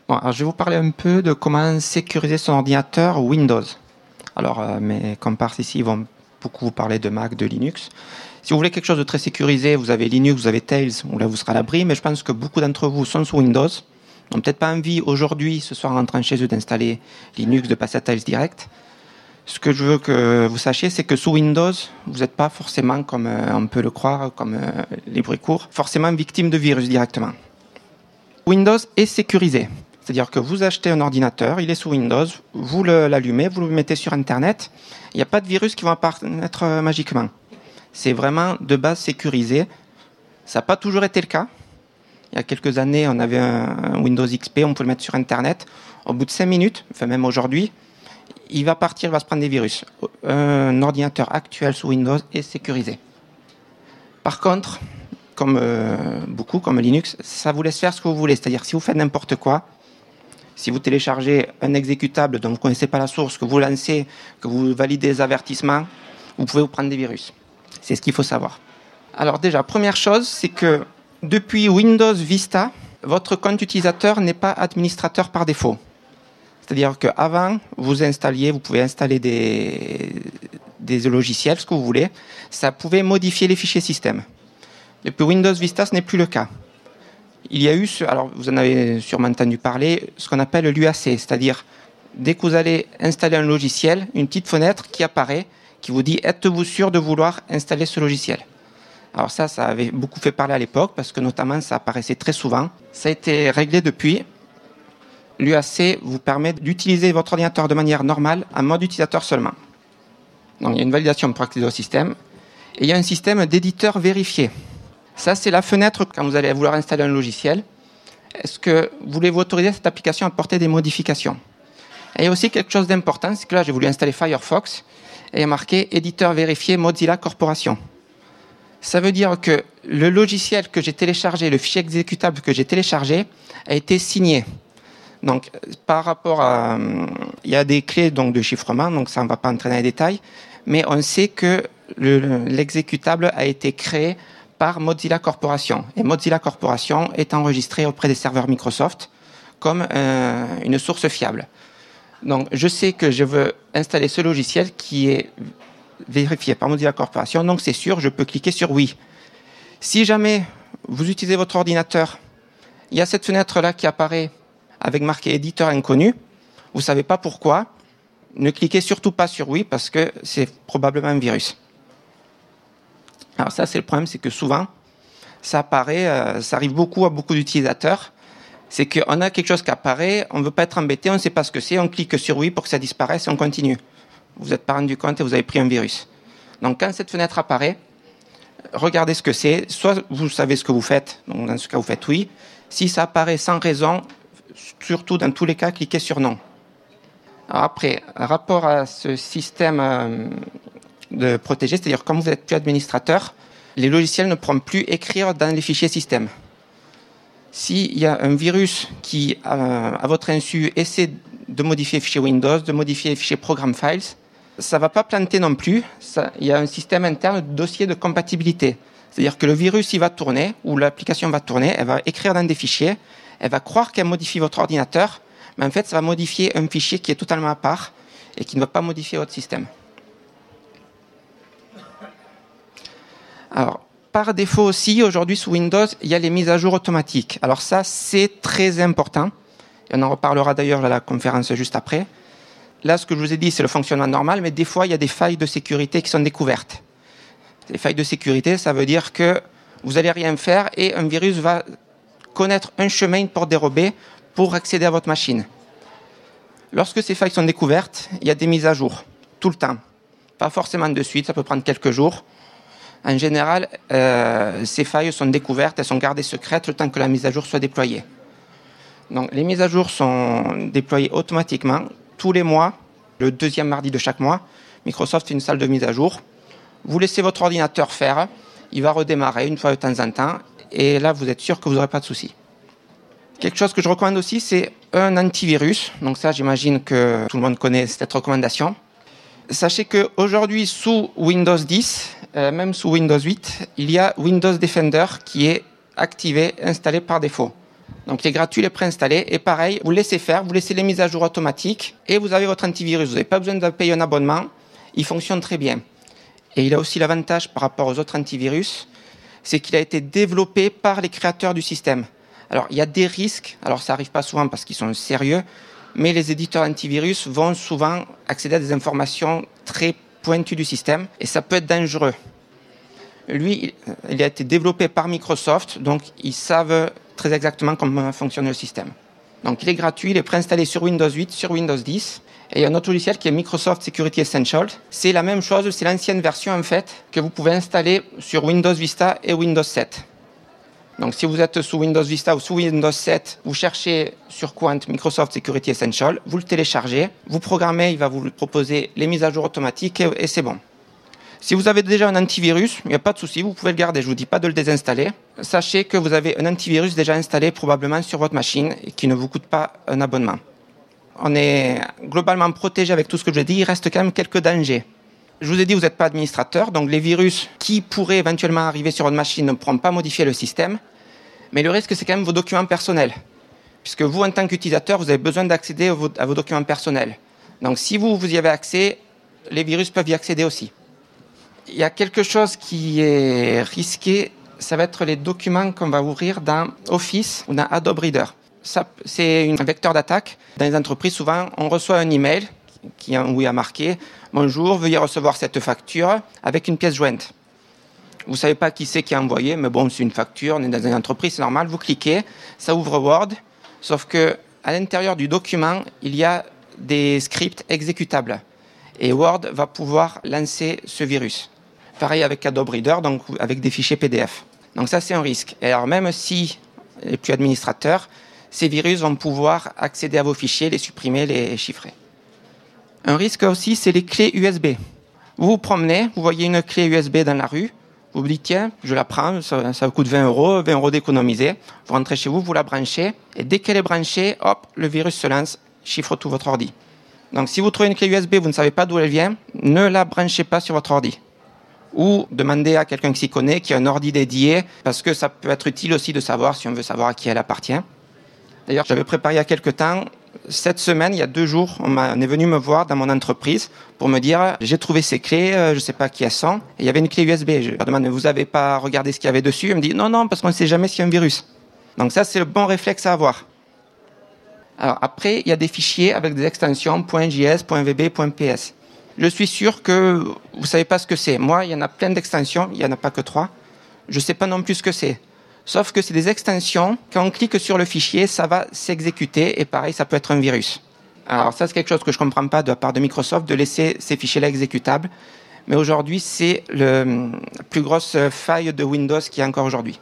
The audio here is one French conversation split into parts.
Bon, alors je vais vous parler un peu de comment sécuriser son ordinateur Windows. Alors, mes comparses ici vont beaucoup vous parler de Mac, de Linux. Si vous voulez quelque chose de très sécurisé, vous avez Linux, vous avez Tails, où là vous serez à l'abri, mais je pense que beaucoup d'entre vous sont sous Windows, n'ont peut-être pas envie aujourd'hui, ce soir en rentrant chez eux, d'installer Linux, de passer à Tails direct. Ce que je veux que vous sachiez, c'est que sous Windows, vous n'êtes pas forcément, comme on peut le croire, comme les bruits courts, forcément victime de virus directement. Windows est sécurisé. C'est-à-dire que vous achetez un ordinateur, il est sous Windows, vous l'allumez, vous le mettez sur Internet, il n'y a pas de virus qui vont apparaître magiquement. C'est vraiment de base sécurisé. Ça n'a pas toujours été le cas. Il y a quelques années, on avait un Windows XP, on peut le mettre sur Internet. Au bout de 5 minutes, enfin même aujourd'hui, il va partir, il va se prendre des virus. Un ordinateur actuel sous Windows est sécurisé. Par contre, comme beaucoup, comme Linux, ça vous laisse faire ce que vous voulez. C'est-à-dire si vous faites n'importe quoi, si vous téléchargez un exécutable dont vous ne connaissez pas la source, que vous lancez, que vous validez les avertissements, vous pouvez vous prendre des virus. C'est ce qu'il faut savoir. Alors déjà, première chose, c'est que depuis Windows Vista, votre compte utilisateur n'est pas administrateur par défaut. C'est-à-dire qu'avant, vous pouvez installer des logiciels, ce que vous voulez. Ça pouvait modifier les fichiers système. Depuis Windows Vista, ce n'est plus le cas. Il y a eu, alors vous en avez sûrement entendu parler, ce qu'on appelle l'UAC, c'est-à-dire dès que vous allez installer un logiciel, une petite fenêtre qui apparaît, qui vous dit « Êtes-vous sûr de vouloir installer ce logiciel ?» Alors ça avait beaucoup fait parler à l'époque, parce que notamment ça apparaissait très souvent. Ça a été réglé depuis. L'UAC vous permet d'utiliser votre ordinateur de manière normale, en mode utilisateur seulement. Donc il y a une validation pour accéder au système. Et il y a un système d'éditeur vérifié. Ça, c'est la fenêtre quand vous allez vouloir installer un logiciel. Est-ce que voulez-vous autoriser cette application à apporter des modifications ? Et il y a aussi quelque chose d'important, c'est que là, j'ai voulu installer Firefox et il y a marqué éditeur vérifié Mozilla Corporation. Ça veut dire que le logiciel que j'ai téléchargé, le fichier exécutable que j'ai téléchargé, a été signé. Donc, par rapport à... il y a des clés donc, de chiffrement, donc ça, on ne va pas entrer dans les détails, mais on sait que l'exécutable a été créé par Mozilla Corporation. Et Mozilla Corporation est enregistré auprès des serveurs Microsoft comme une source fiable. Donc, je sais que je veux installer ce logiciel qui est vérifié par Mozilla Corporation, donc c'est sûr, je peux cliquer sur oui. Si jamais vous utilisez votre ordinateur, il y a cette fenêtre-là qui apparaît avec marqué éditeur inconnu, vous ne savez pas pourquoi, ne cliquez surtout pas sur oui parce que c'est probablement un virus. Alors ça, c'est le problème, c'est que souvent, ça apparaît, ça arrive beaucoup à beaucoup d'utilisateurs, c'est qu'on a quelque chose qui apparaît, on ne veut pas être embêté, on ne sait pas ce que c'est, on clique sur oui pour que ça disparaisse et on continue. Vous n'êtes pas rendu compte et vous avez pris un virus. Donc quand cette fenêtre apparaît, regardez ce que c'est, soit vous savez ce que vous faites, donc dans ce cas vous faites oui, si ça apparaît sans raison, surtout dans tous les cas, cliquez sur non. Alors après, rapport à ce système de protéger, c'est-à-dire comme vous n'êtes plus administrateur, les logiciels ne pourront plus écrire dans les fichiers système. S'il y a un virus qui, à votre insu, essaie de modifier les fichiers Windows, de modifier les fichiers Program Files, ça ne va pas planter non plus. Il y a un système interne de dossier de compatibilité. C'est-à-dire que le virus, il va tourner, ou l'application va tourner, elle va écrire dans des fichiers, elle va croire qu'elle modifie votre ordinateur, mais en fait, ça va modifier un fichier qui est totalement à part et qui ne va pas modifier votre système. Alors, par défaut aussi, aujourd'hui sous Windows, il y a les mises à jour automatiques. Alors ça, c'est très important. Et on en reparlera d'ailleurs à la conférence juste après. Là, ce que je vous ai dit, c'est le fonctionnement normal, mais des fois, il y a des failles de sécurité qui sont découvertes. Les failles de sécurité, ça veut dire que vous n'allez rien faire et un virus va connaître un chemin, une porte dérobée pour accéder à votre machine. Lorsque ces failles sont découvertes, il y a des mises à jour, tout le temps. Pas forcément de suite, ça peut prendre quelques jours. En général, ces failles sont découvertes, elles sont gardées secrètes le temps que la mise à jour soit déployée. Donc, les mises à jour sont déployées automatiquement. Tous les mois, le deuxième mardi de chaque mois, Microsoft fait une salle de mise à jour. Vous laissez votre ordinateur faire, il va redémarrer une fois de temps en temps, et là, vous êtes sûr que vous n'aurez pas de soucis. Quelque chose que je recommande aussi, c'est un antivirus. Donc ça, j'imagine que tout le monde connaît cette recommandation. Sachez qu'aujourd'hui, sous Windows 10, même sous Windows 8, il y a Windows Defender qui est activé, installé par défaut. Donc il est gratuit, il est préinstallé. Et pareil, vous laissez faire, vous laissez les mises à jour automatiques et vous avez votre antivirus. Vous n'avez pas besoin de payer un abonnement. Il fonctionne très bien. Et il a aussi l'avantage par rapport aux autres antivirus, c'est qu'il a été développé par les créateurs du système. Alors il y a des risques, alors ça n'arrive pas souvent parce qu'ils sont sérieux, mais les éditeurs antivirus vont souvent accéder à des informations très pointues du système et ça peut être dangereux. Lui, il a été développé par Microsoft, donc ils savent très exactement comment fonctionne le système. Donc il est gratuit, il est préinstallé sur Windows 8, sur Windows 10. Et il y a un autre logiciel qui est Microsoft Security Essentials. C'est la même chose, c'est l'ancienne version en fait, que vous pouvez installer sur Windows Vista et Windows 7. Donc si vous êtes sous Windows Vista ou sous Windows 7, vous cherchez sur Quant Microsoft Security Essentials, vous le téléchargez, vous programmez, il va vous proposer les mises à jour automatiques et c'est bon. Si vous avez déjà un antivirus, il n'y a pas de souci, vous pouvez le garder, je ne vous dis pas de le désinstaller. Sachez que vous avez un antivirus déjà installé probablement sur votre machine et qui ne vous coûte pas un abonnement. On est globalement protégé avec tout ce que je vous ai dit, il reste quand même quelques dangers. Je vous ai dit, vous n'êtes pas administrateur, donc les virus qui pourraient éventuellement arriver sur votre machine ne pourront pas modifier le système. Mais le risque, c'est quand même vos documents personnels. Puisque vous, en tant qu'utilisateur, vous avez besoin d'accéder à vos documents personnels. Donc si vous y avez accès, les virus peuvent y accéder aussi. Il y a quelque chose qui est risqué, ça va être les documents qu'on va ouvrir dans Office ou dans Adobe Reader. Ça, c'est un vecteur d'attaque. Dans les entreprises, souvent, on reçoit un email où il y a marqué « Bonjour, veuillez recevoir cette facture avec une pièce jointe ». Vous ne savez pas qui c'est qui a envoyé, mais bon, c'est une facture, on est dans une entreprise, c'est normal. Vous cliquez, ça ouvre Word, sauf qu'à l'intérieur du document, il y a des scripts exécutables. Et Word va pouvoir lancer ce virus. Pareil avec Adobe Reader, donc avec des fichiers PDF. Donc ça, c'est un risque. Et alors même si les plus administrateurs, ces virus vont pouvoir accéder à vos fichiers, les supprimer, les chiffrer. Un risque aussi, c'est les clés USB. Vous vous promenez, vous voyez une clé USB dans la rue, vous vous dites, tiens, je la prends, ça vous coûte 20 € d'économiser. Vous rentrez chez vous, vous la branchez, et dès qu'elle est branchée, hop, le virus se lance, chiffre tout votre ordi. Donc si vous trouvez une clé USB, vous ne savez pas d'où elle vient, ne la branchez pas sur votre ordi. Ou demandez à quelqu'un qui s'y connaît, qui a un ordi dédié, parce que ça peut être utile aussi de savoir si on veut savoir à qui elle appartient. D'ailleurs, j'avais préparé il y a quelques temps, cette semaine, il y a 2 jours, on est venu me voir dans mon entreprise pour me dire « J'ai trouvé ces clés, je ne sais pas qui elles sont. » Et il y avait une clé USB. Je leur demande « Vous n'avez pas regardé ce qu'il y avait dessus ?» Il me dit « Non, parce qu'on ne sait jamais s'il y a un virus. » Donc ça, c'est le bon réflexe à avoir. Alors après, il y a des fichiers avec des extensions .js, .vb, .ps. Je suis sûr que vous ne savez pas ce que c'est. Moi, il y en a plein d'extensions, il n'y en a pas que 3. Je ne sais pas non plus ce que c'est. Sauf que c'est des extensions, quand on clique sur le fichier, ça va s'exécuter et pareil, ça peut être un virus. Alors ça, c'est quelque chose que je ne comprends pas de la part de Microsoft, de laisser ces fichiers-là exécutables. Mais aujourd'hui, c'est la plus grosse faille de Windows qu'il y a encore aujourd'hui.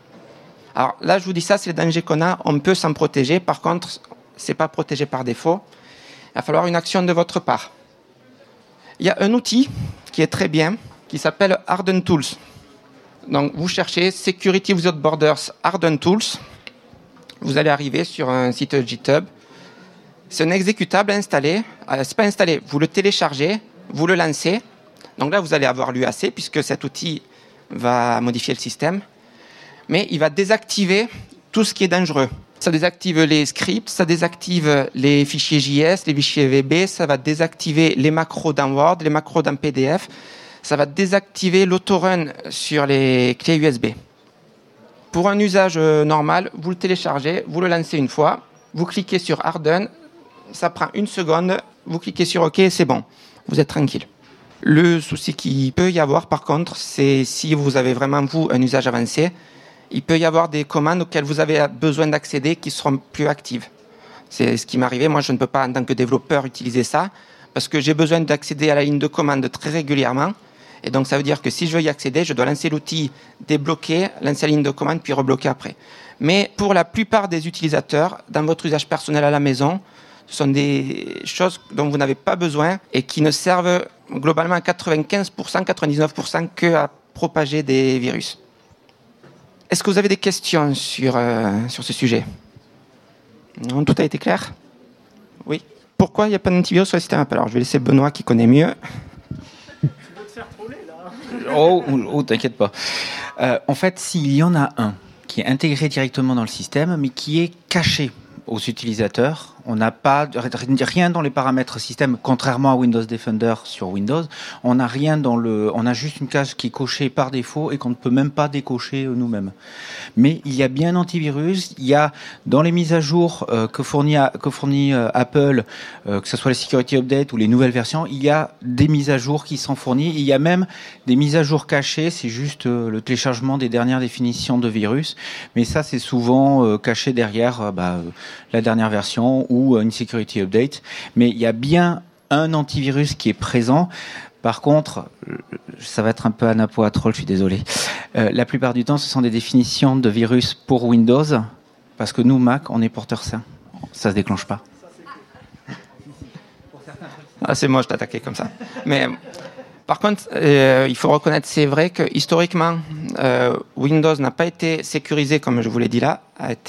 Alors là, je vous dis ça, c'est le danger qu'on a, on peut s'en protéger. Par contre, ce n'est pas protégé par défaut. Il va falloir une action de votre part. Il y a un outil qui est très bien, qui s'appelle Harden Tools. Donc, vous cherchez Security Without Borders Harden Tools. Vous allez arriver sur un site GitHub. C'est un exécutable installé. C'est pas installé. Vous le téléchargez, vous le lancez. Donc là, vous allez avoir l'UAC puisque cet outil va modifier le système. Mais il va désactiver tout ce qui est dangereux. Ça désactive les scripts, ça désactive les fichiers JS, les fichiers VB, ça va désactiver les macros dans Word, les macros dans PDF. Ça va désactiver l'autorun sur les clés USB. Pour un usage normal, vous le téléchargez, vous le lancez une fois, vous cliquez sur Harden, ça prend 1 seconde, vous cliquez sur OK et c'est bon, vous êtes tranquille. Le souci qu'il peut y avoir par contre, c'est si vous avez vraiment vous un usage avancé, il peut y avoir des commandes auxquelles vous avez besoin d'accéder qui seront plus actives. C'est ce qui m'est arrivé, moi je ne peux pas en tant que développeur utiliser ça parce que j'ai besoin d'accéder à la ligne de commande très régulièrement. Et donc, ça veut dire que si je veux y accéder, je dois lancer l'outil, débloquer, lancer la ligne de commande, puis rebloquer après. Mais pour la plupart des utilisateurs, dans votre usage personnel à la maison, ce sont des choses dont vous n'avez pas besoin et qui ne servent globalement à 95%, 99% qu'à propager des virus. Est-ce que vous avez des questions sur ce sujet ? Non, tout a été clair ? Oui. Pourquoi il n'y a pas d'antivirus sur le système Apple ? Alors, je vais laisser Benoît qui connaît mieux. Oh, t'inquiète pas. En fait, s'il y en a un qui est intégré directement dans le système, mais qui est caché aux utilisateurs. On n'a pas rien dans les paramètres système, contrairement à Windows Defender sur Windows. On a juste une case qui est cochée par défaut et qu'on ne peut même pas décocher nous-mêmes. Mais il y a bien un antivirus. Il y a dans les mises à jour que fournit Apple, que ce soit les security updates ou les nouvelles versions, il y a des mises à jour qui sont fournies. Il y a même des mises à jour cachées. C'est juste le téléchargement des dernières définitions de virus. Mais ça, c'est souvent caché derrière la dernière version ou une security update, mais il y a bien un antivirus qui est présent. Par contre, ça va être un peu anapo à troll, je suis désolé. La plupart du temps, ce sont des définitions de virus pour Windows, parce que nous, Mac, on est porteur sain. Ça se déclenche pas. Ah, c'est moi, je t'attaquais comme ça. Mais par contre, il faut reconnaître, c'est vrai que historiquement, Windows n'a pas été sécurisé, comme je vous l'ai dit là,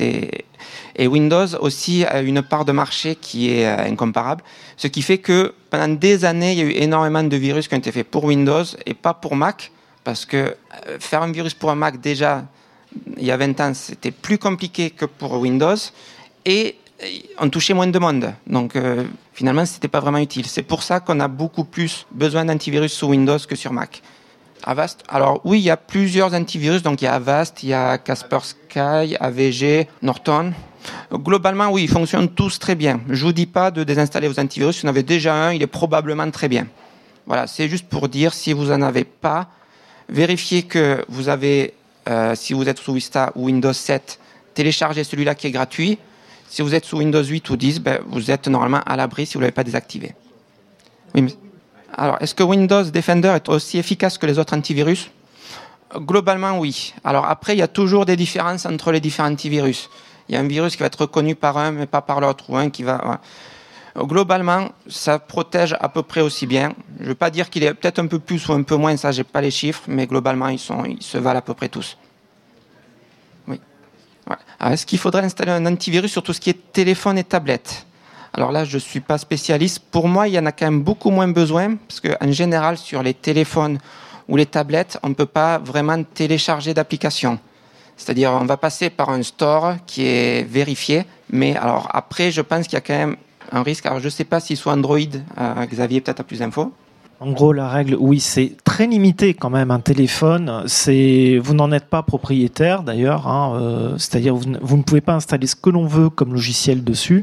et Windows aussi a une part de marché qui est incomparable, ce qui fait que pendant des années, il y a eu énormément de virus qui ont été faits pour Windows et pas pour Mac, parce que faire un virus pour un Mac, déjà, il y a 20 ans, c'était plus compliqué que pour Windows, et on touchait moins de monde. Donc, finalement, ce n'était pas vraiment utile. C'est pour ça qu'on a beaucoup plus besoin d'antivirus sur Windows que sur Mac. Avast. Alors oui, il y a plusieurs antivirus. Donc il y a Avast, il y a Kaspersky, AVG, Norton. Globalement, oui, ils fonctionnent tous très bien. Je vous dis pas de désinstaller vos antivirus. Si vous en avez déjà un, il est probablement très bien. Voilà, c'est juste pour dire, si vous en avez pas, vérifiez que vous avez, si vous êtes sous Vista ou Windows 7, téléchargez celui-là qui est gratuit. Si vous êtes sous Windows 8 ou 10, vous êtes normalement à l'abri si vous ne l'avez pas désactivé. Oui, mais... Alors, est-ce que Windows Defender est aussi efficace que les autres antivirus ? Globalement, oui. Alors après, il y a toujours des différences entre les différents antivirus. Il y a un virus qui va être reconnu par un, mais pas par l'autre, ou un qui va... Globalement, ça protège à peu près aussi bien. Je ne veux pas dire qu'il est peut-être un peu plus ou un peu moins, ça, j'ai pas les chiffres, mais globalement, ils se valent à peu près tous. Oui. Ouais. Alors, est-ce qu'il faudrait installer un antivirus sur tout ce qui est téléphone et tablette ? Alors là, je ne suis pas spécialiste. Pour moi, il y en a quand même beaucoup moins besoin, parce qu'en général, sur les téléphones ou les tablettes, on ne peut pas vraiment télécharger d'applications. C'est-à-dire, on va passer par un store qui est vérifié, mais alors après, je pense qu'il y a quand même un risque. Alors, je ne sais pas si soit Android, Xavier peut-être a plus d'infos. En gros, la règle, oui, c'est très limité quand même. Un téléphone, vous n'en êtes pas propriétaire d'ailleurs. C'est-à-dire, vous ne pouvez pas installer ce que l'on veut comme logiciel dessus.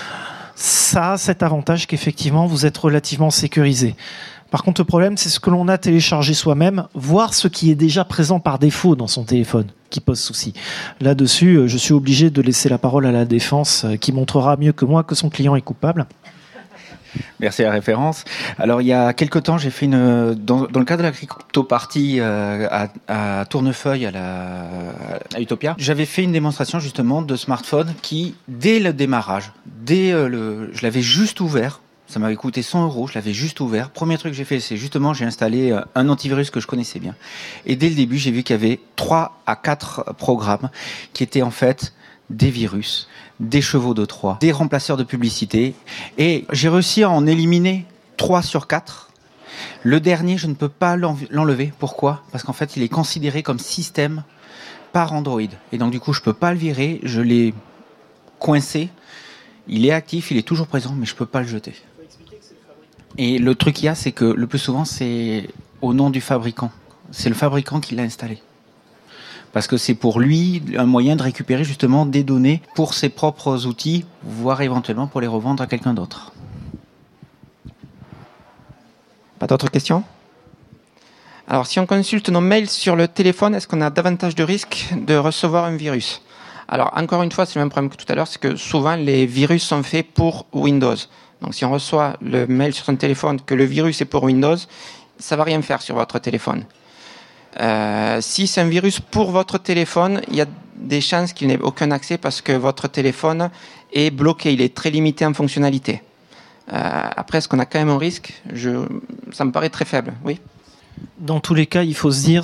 Ça a cet avantage qu'effectivement, vous êtes relativement sécurisé. Par contre, le problème, c'est ce que l'on a téléchargé soi-même, voire ce qui est déjà présent par défaut dans son téléphone, qui pose souci. Là-dessus, je suis obligé de laisser la parole à la défense, qui montrera mieux que moi que son client est coupable. Merci à la référence. Alors, il y a quelque temps, j'ai fait dans le cadre de la crypto-party à Tournefeuille, à Utopia, j'avais fait une démonstration justement de smartphone qui, dès le démarrage, je l'avais juste ouvert. Ça m'avait coûté 100 €, je l'avais juste ouvert. Premier truc que j'ai fait, c'est justement, j'ai installé un antivirus que je connaissais bien. Et dès le début, j'ai vu qu'il y avait 3 à 4 programmes qui étaient en fait des virus, des chevaux de Troie, des remplaceurs de publicité. Et j'ai réussi à en éliminer 3 sur 4. Le dernier, je ne peux pas l'enlever. Pourquoi ? Parce qu'en fait, il est considéré comme système par Android. Et donc, du coup, je ne peux pas le virer. Je l'ai coincé. Il est actif, il est toujours présent, mais je ne peux pas le jeter. Et le truc qu'il y a, c'est que le plus souvent, c'est au nom du fabricant. C'est le fabricant qui l'a installé. Parce que c'est pour lui un moyen de récupérer justement des données pour ses propres outils, voire éventuellement pour les revendre à quelqu'un d'autre. Pas d'autres questions ? Alors, si on consulte nos mails sur le téléphone, est-ce qu'on a davantage de risques de recevoir un virus ? Alors, encore une fois, c'est le même problème que tout à l'heure, c'est que souvent, les virus sont faits pour Windows. Donc, si on reçoit le mail sur son téléphone que le virus est pour Windows, ça ne va rien faire sur votre téléphone. Si c'est un virus pour votre téléphone, il y a des chances qu'il n'ait aucun accès parce que votre téléphone est bloqué, il est très limité en fonctionnalité. Après, est-ce qu'on a quand même un risque ? Ça me paraît très faible, oui. Dans tous les cas, il faut se dire,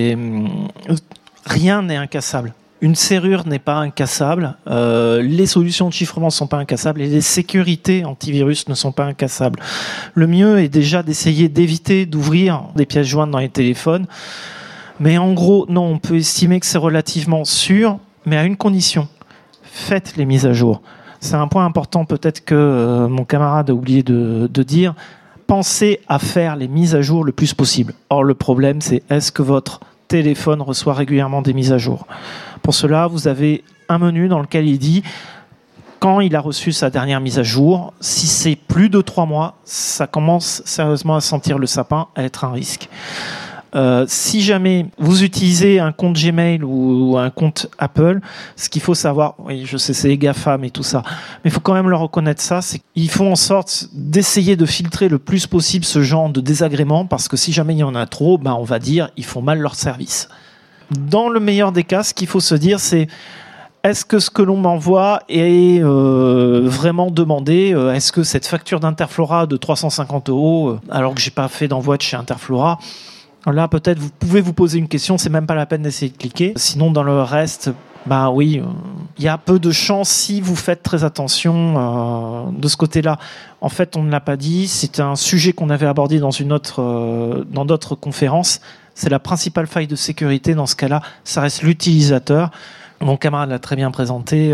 rien n'est incassable. Une serrure n'est pas incassable, les solutions de chiffrement ne sont pas incassables et les sécurités antivirus ne sont pas incassables. Le mieux est déjà d'essayer d'éviter d'ouvrir des pièces jointes dans les téléphones. Mais en gros, non, on peut estimer que c'est relativement sûr. mais à une condition. Faites les mises à jour. C'est un point important peut-être que mon camarade a oublié de dire. Pensez à faire les mises à jour le plus possible. Or, le problème, c'est est-ce que votre téléphone reçoit régulièrement des mises à jour ? Pour cela, vous avez un menu dans lequel il dit quand il a reçu sa dernière mise à jour. Si c'est plus de 3 mois, ça commence sérieusement à sentir le sapin, à être un risque. Si jamais vous utilisez un compte Gmail ou un compte Apple, ce qu'il faut savoir, oui, je sais, c'est les GAFAM et tout ça, mais il faut quand même leur reconnaître ça, c'est qu'ils font en sorte d'essayer de filtrer le plus possible ce genre de désagréments, parce que si jamais il y en a trop, on va dire, ils font mal leur service. Dans le meilleur des cas, ce qu'il faut se dire, c'est est-ce que ce que l'on m'envoie est vraiment demandé ? Est-ce que cette facture d'Interflora de 350 €, alors que j'ai pas fait d'envoi de chez Interflora, là, peut-être, vous pouvez vous poser une question, c'est même pas la peine d'essayer de cliquer. Sinon, dans le reste, oui, il y a peu de chance si vous faites très attention de ce côté-là. En fait, on ne l'a pas dit, c'est un sujet qu'on avait abordé dans dans d'autres conférences. C'est la principale faille de sécurité dans ce cas-là, ça reste l'utilisateur. Mon camarade l'a très bien présenté.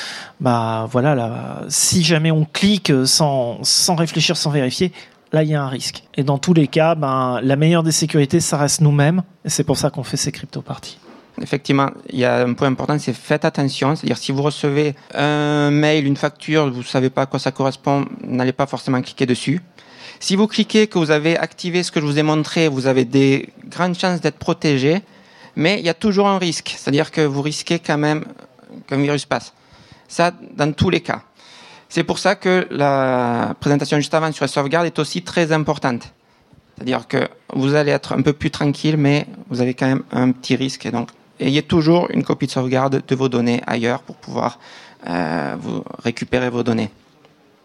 Si jamais on clique sans réfléchir, sans vérifier, là, il y a un risque. Et dans tous les cas, la meilleure des sécurités, ça reste nous-mêmes. Et c'est pour ça qu'on fait ces crypto-parties. Effectivement, il y a un point important, c'est faites attention. C'est-à-dire, si vous recevez un mail, une facture, vous ne savez pas à quoi ça correspond, n'allez pas forcément cliquer dessus. Si vous cliquez, que vous avez activé ce que je vous ai montré, vous avez des grandes chances d'être protégé. Mais il y a toujours un risque. C'est-à-dire que vous risquez quand même qu'un virus passe. Ça, dans tous les cas. C'est pour ça que la présentation juste avant sur la sauvegarde est aussi très importante. C'est-à-dire que vous allez être un peu plus tranquille, mais vous avez quand même un petit risque. Et donc, ayez toujours une copie de sauvegarde de vos données ailleurs pour pouvoir vous récupérer vos données.